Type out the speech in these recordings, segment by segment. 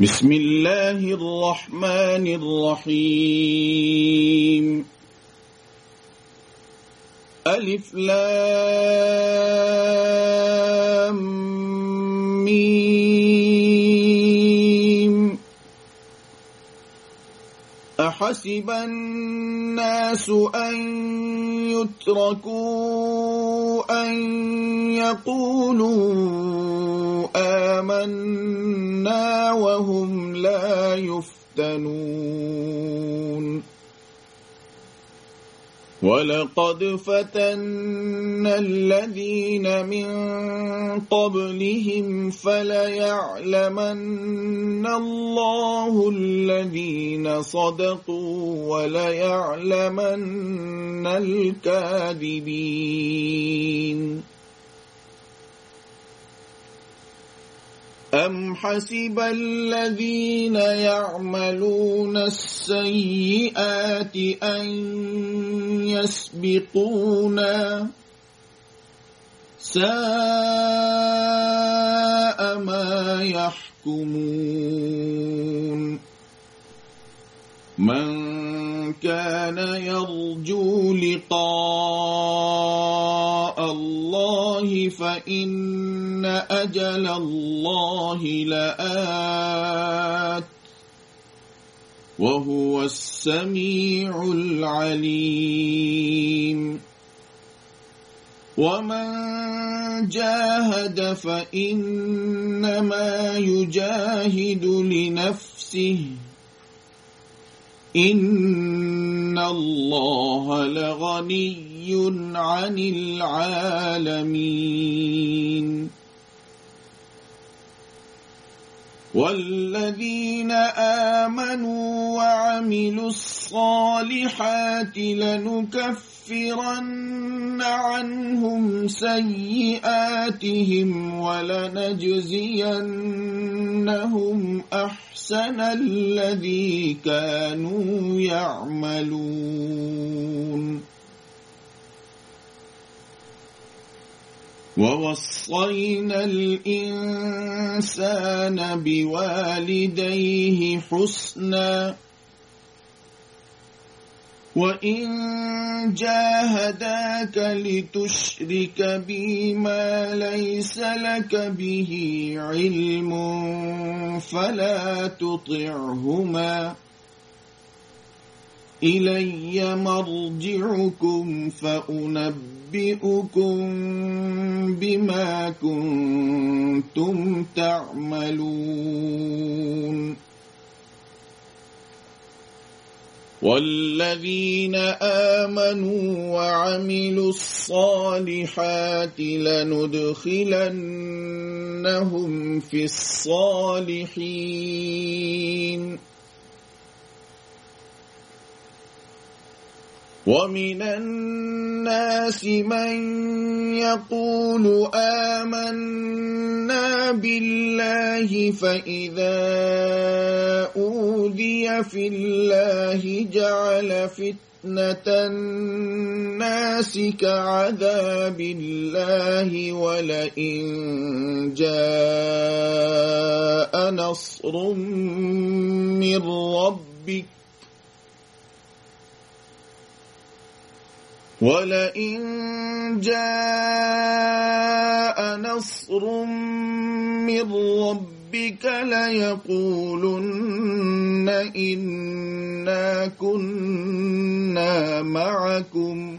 بسم الله الرحمن الرحيم. ألف لام ميم. أحسب الناس أن يتركوا أن يقولوا آمنا وهم لا يفتنون. ولقد فتنا الذين من قبلهم فليعلمن الله الذين صدقوا وليعلمن الكاذبين. أم حسب الذين يعملون السيئات أن يسبقونا ساء ما يحكمون. من كان يرجو لقاء الله فإن أجل الله لآت وهو السميع العليم. ومن جاهد فإنما يجاهد لنفسه إن الله لغني عن العالمين. والذين آمنوا وعملوا الصالحات لنكفرن عنهم سيئاتهم ولنجزينهم أحسن الذي كانوا يعملون. ووصينا الإنسان بوالديه حسنا وإن جاهداك لتشرك بي ما ليس لك به علم فلا تطعهما إلي مرجعكم فأنبئكم بما كنتم تعملون. والذين آمنوا وعملوا الصالحات لندخلنهم في الصالحين. ومن الناس من يقول آمنا بالله فإذا أوذي في الله جعل فتنة الناس كعذاب الله ولئن جاء نصر من ربك ليقولن إنا كنا معكم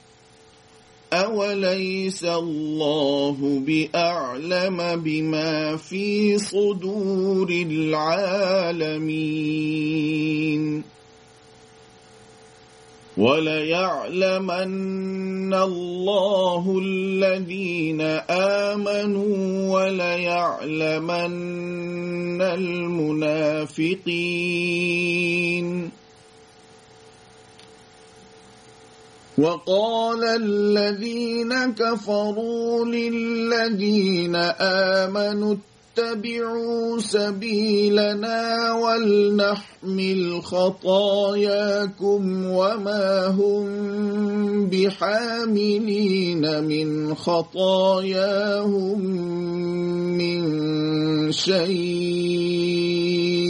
أوليس الله بأعلم بما في صدور العالمين. وليعلمن الله الذين آمنوا وليعلمن المنافقين. وقال الذين كفروا للذين آمنوا اتبعوا سبيلنا ولنحمل خطاياكم وما هم بحاملين من خطاياهم من شيء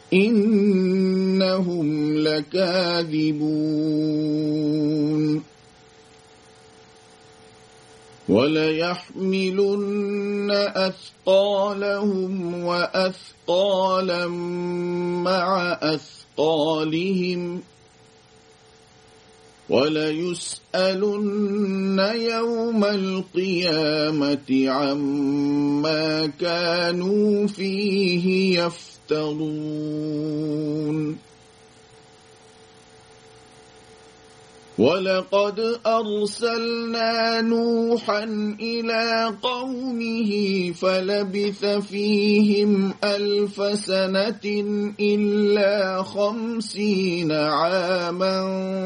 إنهم لكاذبون وليحملن أثقالهم وأثقالا مع أثقالهم وليسألن يوم القيامة عما كانوا فيه يفترون ولقد أرسلنا نوحا إلى قومه فلبث فيهم 1000 سنة إلا 50 عاما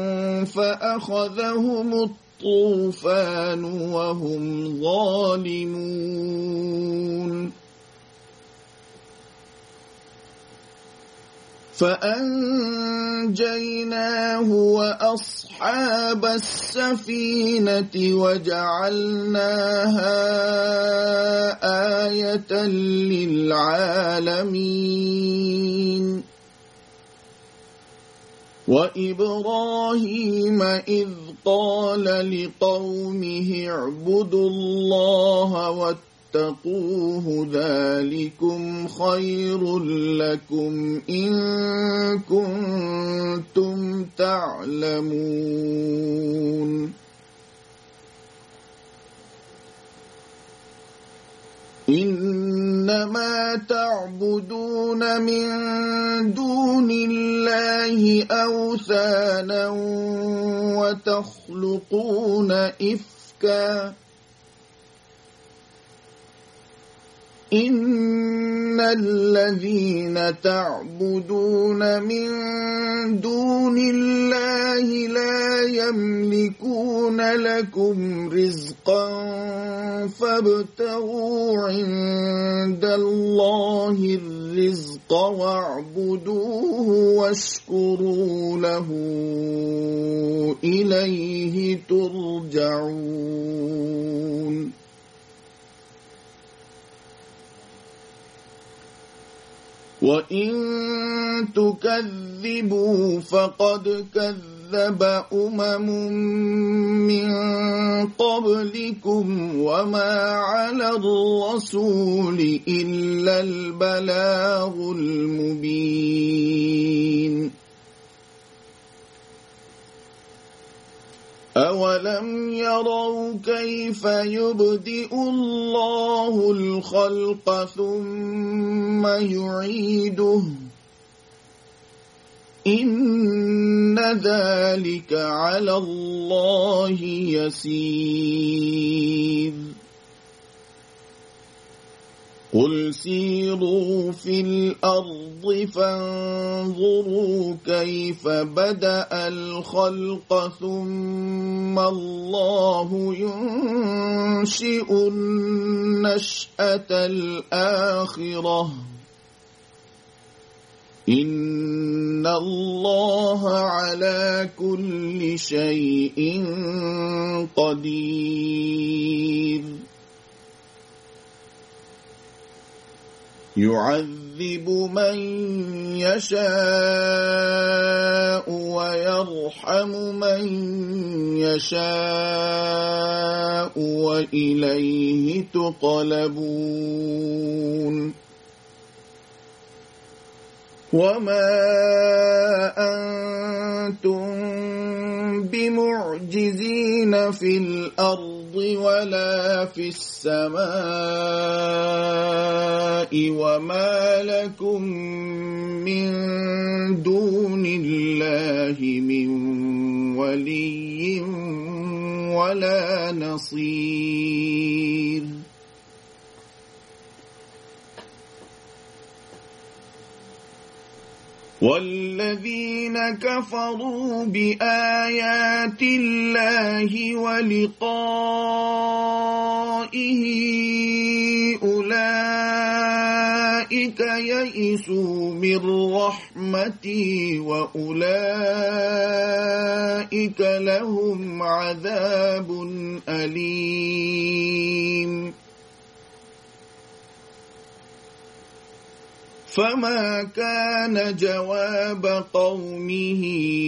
فأخذهم الطوفان وهم ظالمون فأنجيناه وأصحاب السفينة وجعلناها آية للعالمين وإبراهيم إذ قال لقومه اعبدوا الله واتقوه ذلكم خير لكم إن كنتم تعلمون إنما تعبدون من دون الله أوثانا وتخلقون إفكا إن الذين تعبدون من دون الله لا يملكون لكم رزقا فابتغوا عند الله الرزق واعبدوه واشكروا له إليه ترجعون وإن تكذبوا فقد كذب من قبلكم وما على الرسول إلا البلاغ المبين أولم يروا كيف يبدئ الله الخلق ثم يعيده إن ذلك على الله يسير قل سيروا في الأرض فانظروا كيف بدأ الخلق ثم الله ينشئ النشأة الآخرة إن الله على كل شيء قدير يعذب من يشاء ويرحم من يشاء وإليه تقلبون وما أنتم بمعجزين في الأرض ولا في السماء وما لكم من دون الله من ولي ولا نصير والذين كفروا بآيات الله ولقائه أولئك يئسوا من رحمتي وأولئك لهم عذاب أليم فما كان جواب قومه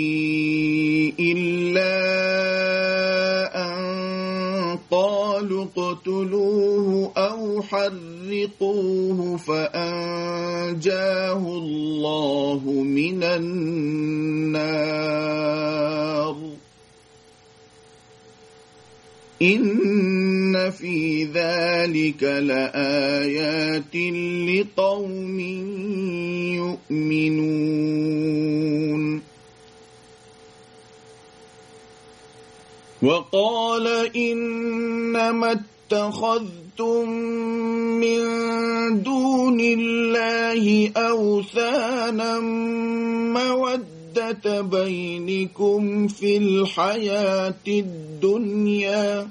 إلا أن قالوا اقتلوه أو حرقوه فأنجاه الله من النار إن في ذلك لآيات لقوم يؤمنون وقال إنما اتخذتم من دون الله أوثانا مودة بينكم في الحياة الدنيا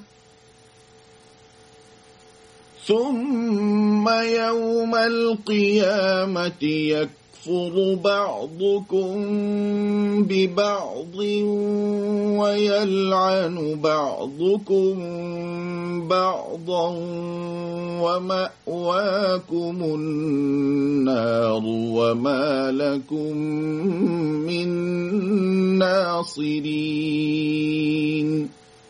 ثم يوم القيامة يكفر بعضكم ببعض ويلعن بعضكم بعضا ومأواكم النار وما لكم من ناصرين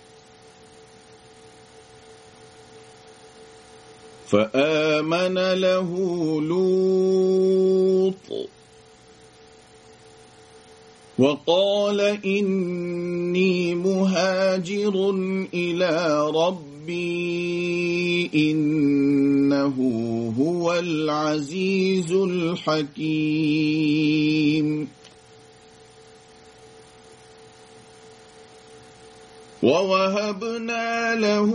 فآمن له لوط وقال إني مهاجر إلى ربي إنه هو العزيز الحكيم ووهبنا له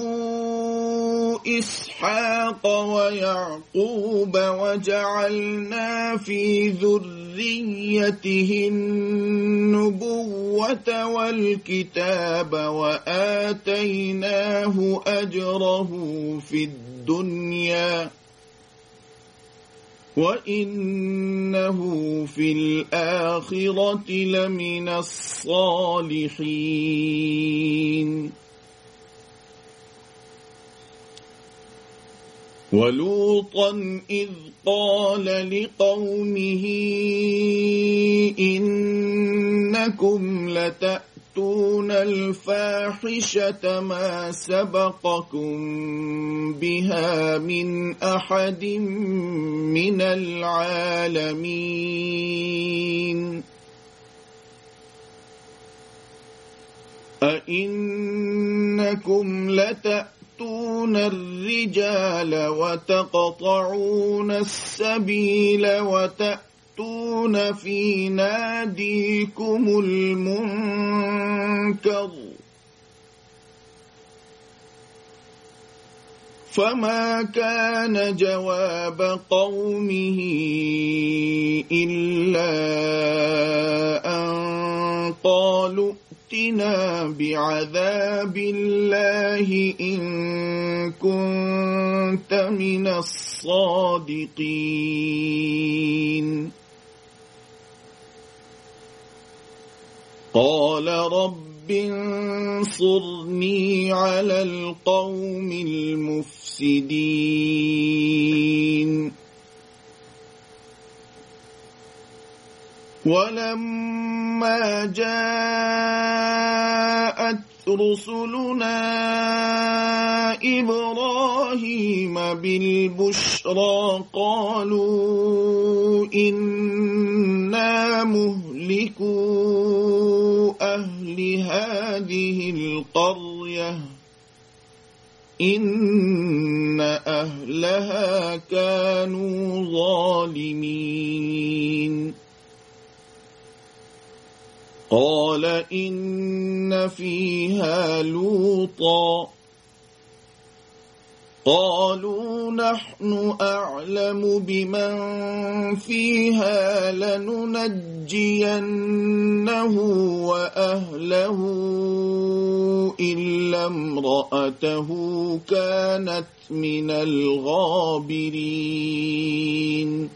إسحاق ويعقوب وجعلنا في ذريته النبوة والكتاب وآتيناه أجره في الدنيا وإنه في الآخرة لمن الصالحين ولوطا إذ قال لقومه إنكم لتأتون الفاحشة ما سبقكم بها من أحد من العالمين أئنكم لتأتون الرجال وتقطعون السبيل وتأتون في ناديكم المنكر فما كان جواب قومه إلا أن قالوا ائتنا بعذاب الله إن كنت من الصادقين قال رب انصرني على القوم المفسدين ولما جاءت رسلنا إبراهيم بالبشرى قالوا إنا مهلكو أهل هذه القرية إن أهلها كانوا ظالمين قال إن فيها لوطا قالوا نحن أعلم بمن فيها لننجينه وأهله إلا امرأته كانت من الغابرين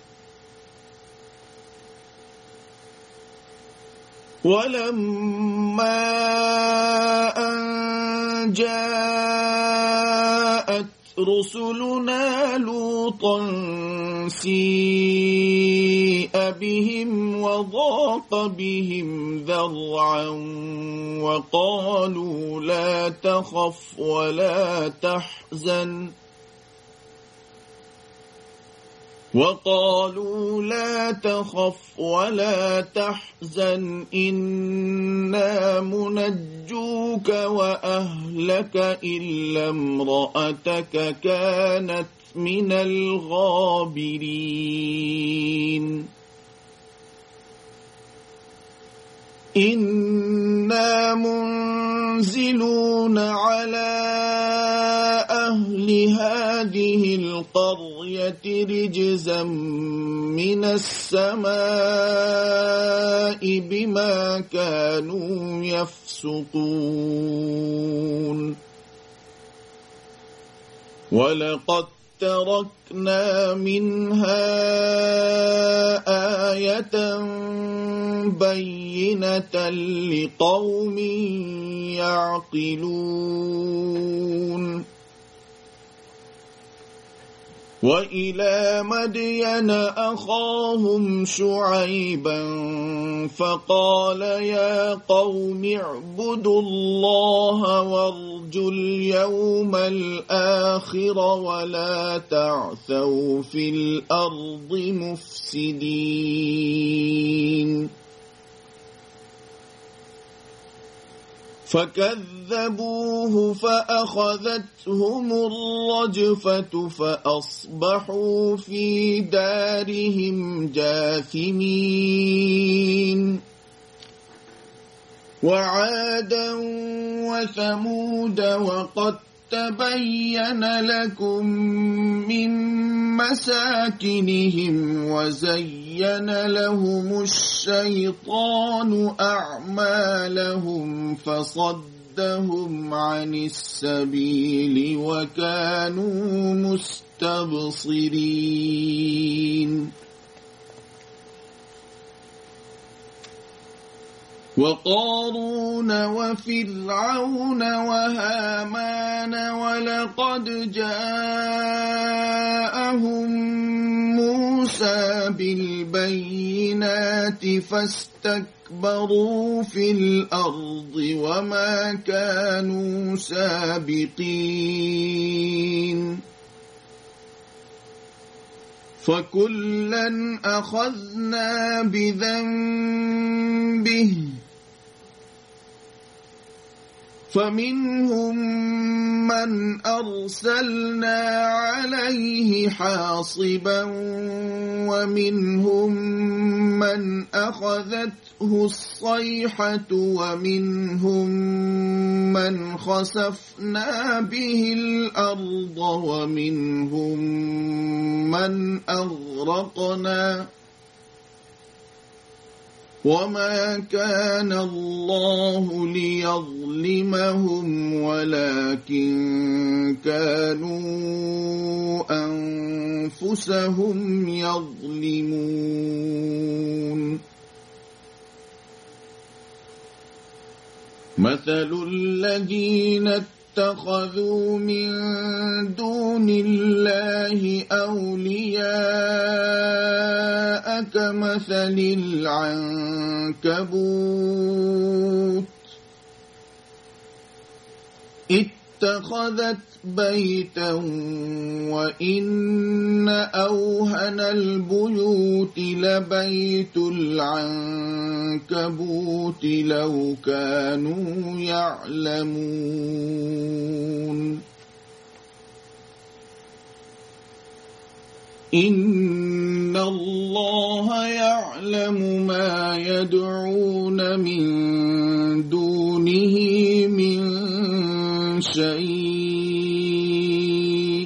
ولما أن جاءت رسلنا لوطا سيء بهم وضاق بهم ذرعا وقالوا لا تخف ولا تحزن إنا منجوك وأهلك إلا امرأتك كانت من الغابرين إنا منزلون على أهل هذه القرية رجزا من السماء بما كانوا يفسقون ولقد تركنا منها آية بينة لقوم يعقلون وإلى مدين أخاهم شعيبا فقال يا قوم اعبدوا الله وارجوا اليوم الآخر ولا تعثوا في الأرض مفسدين فكذبوه فأخذتهم الرجفة فأصبحوا في دارهم جاثمين وعادا وثمود وقد تبين لكم من مساكنهم وزين لهم الشيطان أعمالهم فصدهم عن السبيل وكانوا مستبصرين وقارون وفرعون وهامان ولقد جاءهم موسى بالبينات فاستكبروا في الأرض وما كانوا سابقين فكلا أخذنا بذنبه فمنهم من أرسلنا عليه حاصبا ومنهم من أخذته الصيحة ومنهم من خسفنا به الأرض ومنهم من أغرقنا وما كان الله ليظلمهم ولكن كانوا أنفسهم يظلمون مثل الذين اتخذوا من دون الله أولياء كمثل العنكبوت اتخذت بيتا وإن أوهن البيوت لبيت العنكبوت لو كانوا يعلمون إن الله يعلم ما يدعون من دونه من شيء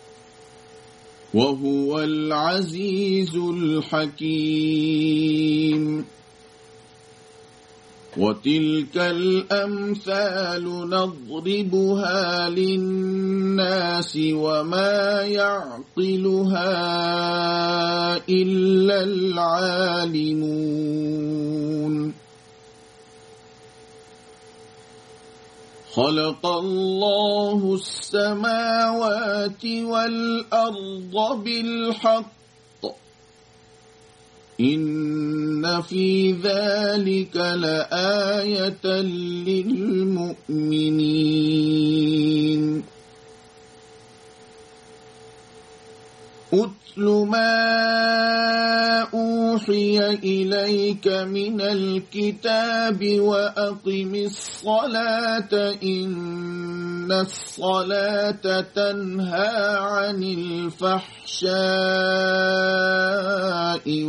وهو العزيز الحكيم وتلك الأمثال نضربها للناس وما يعقلها إلا العالمون خلق الله السماوات والأرض بالحق إن في ذلك لآية للمؤمنين أتل ما أوحي إليك من الكتاب وأقم الصلاة إن الصلاة تنهى عن الفحشاء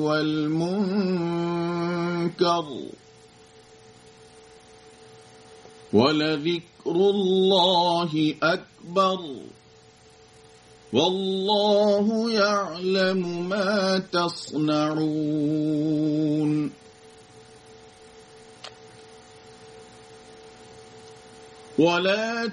والمنكر ولذكر الله أكبر والله يعلم ما تصنعون ولا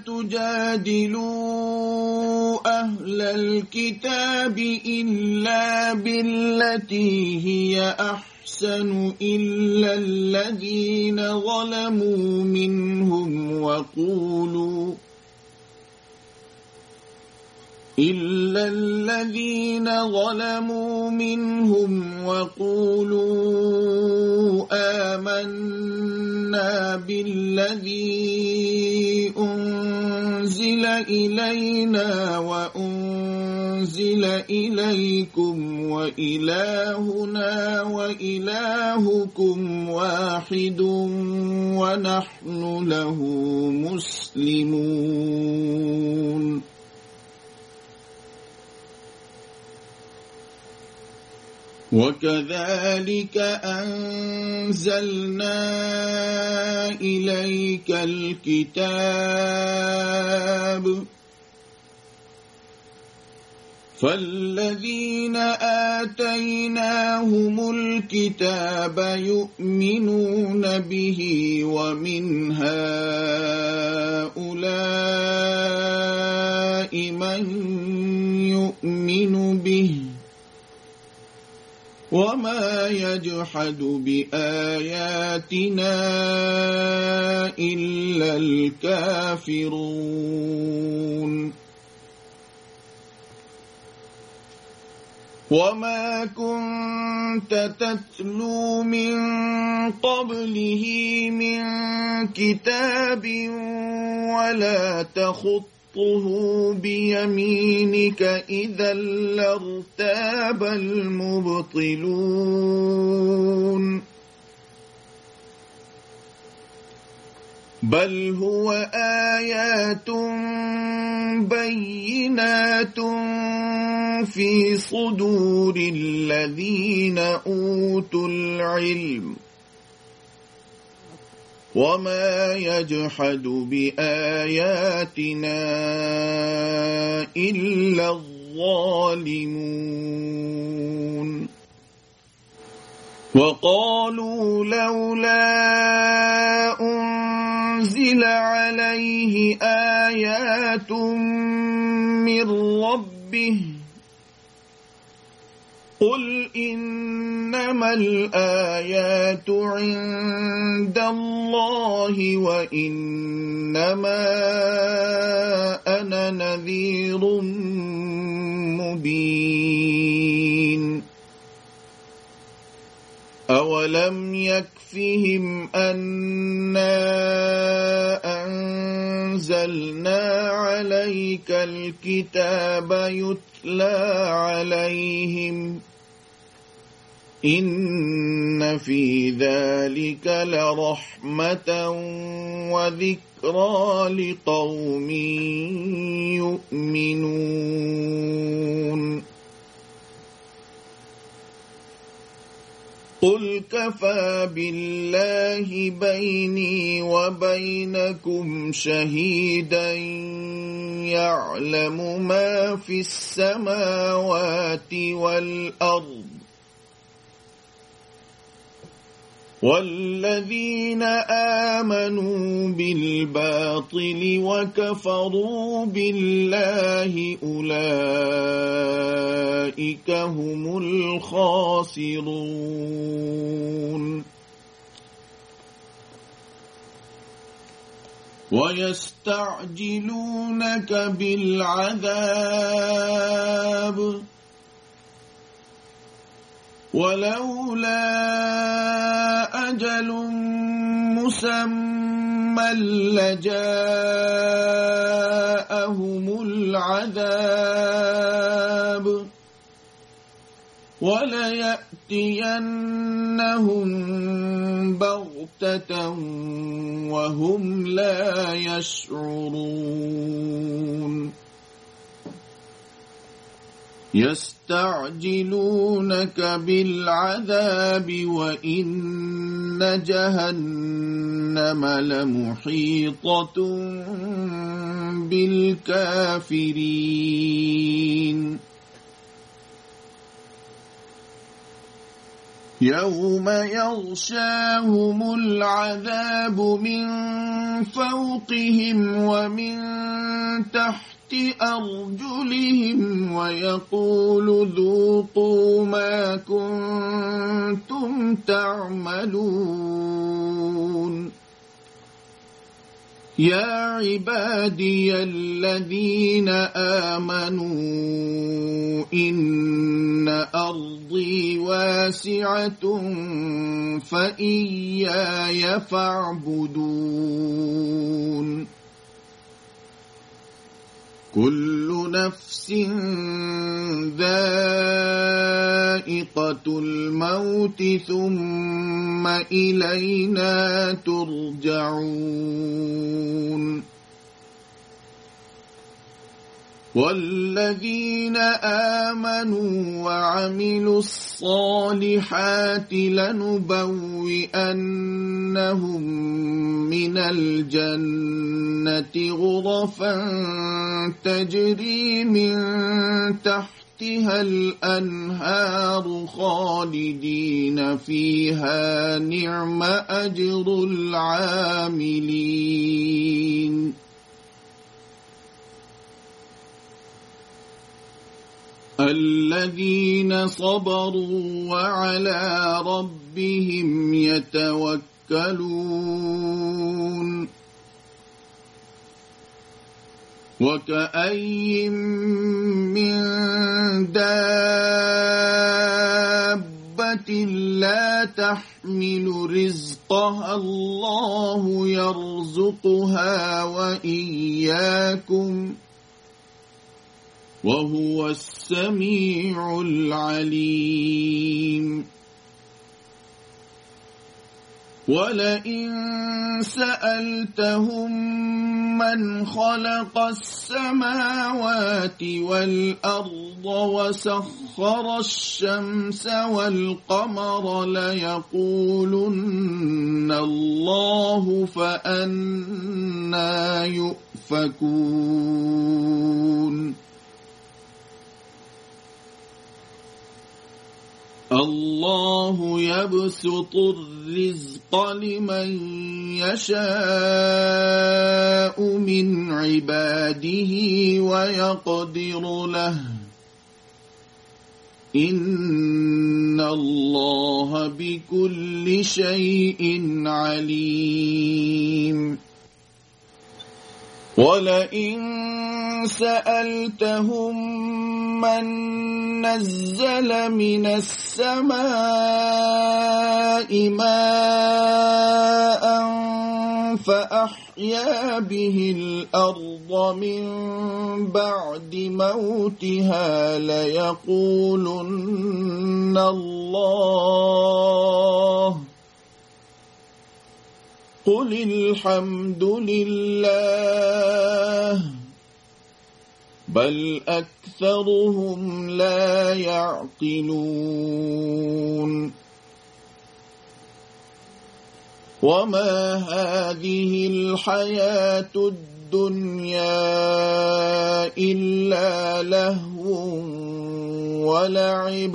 تجادلوا أهل الكتاب إلا بالتي هي أحسن إلا الذين ظلموا منهم وقولوا آمنا بالذي أنزل إلينا وأنزل إليكم وإلهنا وإلهكم واحد ونحن له مسلمون وكذلك أنزلنا إليك الكتاب فالذين آتيناهم الكتاب يؤمنون به ومن هؤلاء من يؤمن به وما يجحد بآياتنا إلا الكافرون وما كنت تتلو من قبله من كتاب ولا تخطه بيمينك إذا لارتاب المبطلون بل هو آيات بينات في صدور الذين أوتوا العلم وما يجحد بآياتنا إلا الظالمون وقالوا لولا أنزل عليه آيات من ربه قل إنما الآيات عند الله وإنما أنا نذير مبين أولم يكفهم أنا أنزلنا عليك الكتاب يتلى عليهم إن في ذلك لرحمة وذكرى لقوم يؤمنون قل كفى بالله بيني وبينكم شهيدا يعلم ما في السماوات والأرض والذين آمنوا بالباطل وكفروا بالله أولئك هم الخاسرون ويستعجلونك بالعذاب ولولا أجل مسمى لجاءهم العذاب وليأتينهم بغتة وهم لا يشعرون يستعجلونك بالعذاب وإن جهنم لمحيطة بالكافرين يوم يغشاهم العذاب من فوقهم ومن تحت أرجلهم ويقول ذوقوا ما كنتم تعملون يا عبادي الذين آمنوا إن أرضي واسعة فإياي فاعبدون كل نفس ذائقة الموت ثم إلينا ترجعون والذين آمنوا وعملوا الصالحات لنبوئنهم من الجنة غرفا تجري من تحتها الأنهار خالدين فيها نعم أجر العاملين الذين صبروا وعلى ربهم يتوكلون وكأين من دابة لا تحمل رزقها الله يرزقها وإياكم وهو السميع العليم ولئن سألتهم من خلق السماوات والأرض وسخر الشمس والقمر ليقولن الله فأنى يؤفكون الله يبسط الرزق لمن يشاء من عباده ويقدر له إن الله بكل شيء عليم ولئن سألتهم من نزل من السماء ماء فأحيا به الأرض من بعد موتها ليقولن الله قل الحمد لله بل أكثرهم لا يعقلون وما هذه الحياة الدنيا إلا لهو ولعب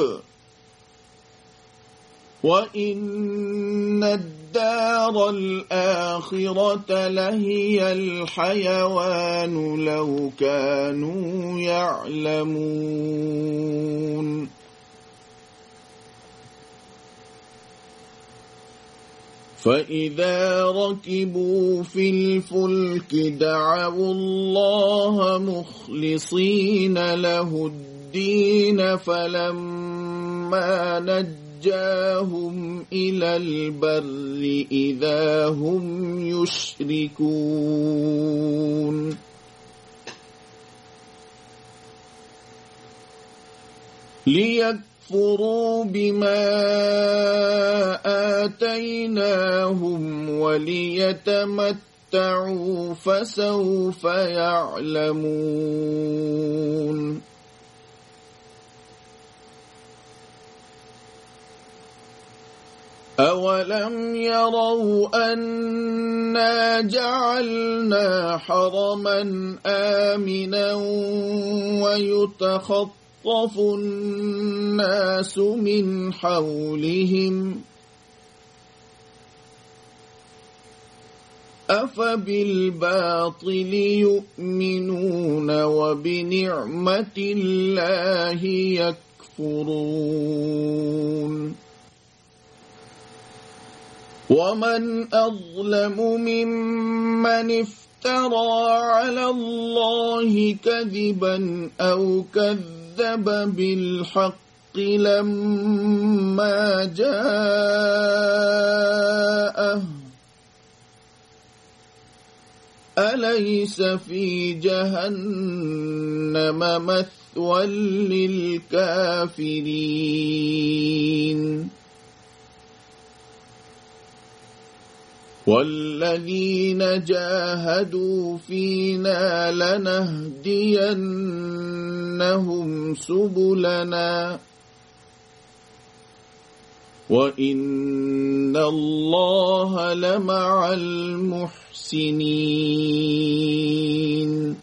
وإن الدار الآخرة لهي الحيوان لو كانوا يعلمون فإذا ركبوا في الفلك دعوا الله مخلصين له الدين فلما نجاهم إلى البر إذا هم يشركون ليكفروا بما آتيناهم وليتمتعوا فسوف يعلمون أولم يروا أنا جعلنا حرما آمنا ويتخطف الناس من حولهم أفبالباطل يؤمنون وبنعمة الله يكفرون ومن أظلم ممن افترى على الله كذبا أو كذب بالحق لما جاءه أليس في جهنم مثوى للكافرين والذين جاهدوا فينا لنهدينهم سبلنا وإن الله لمع المحسنين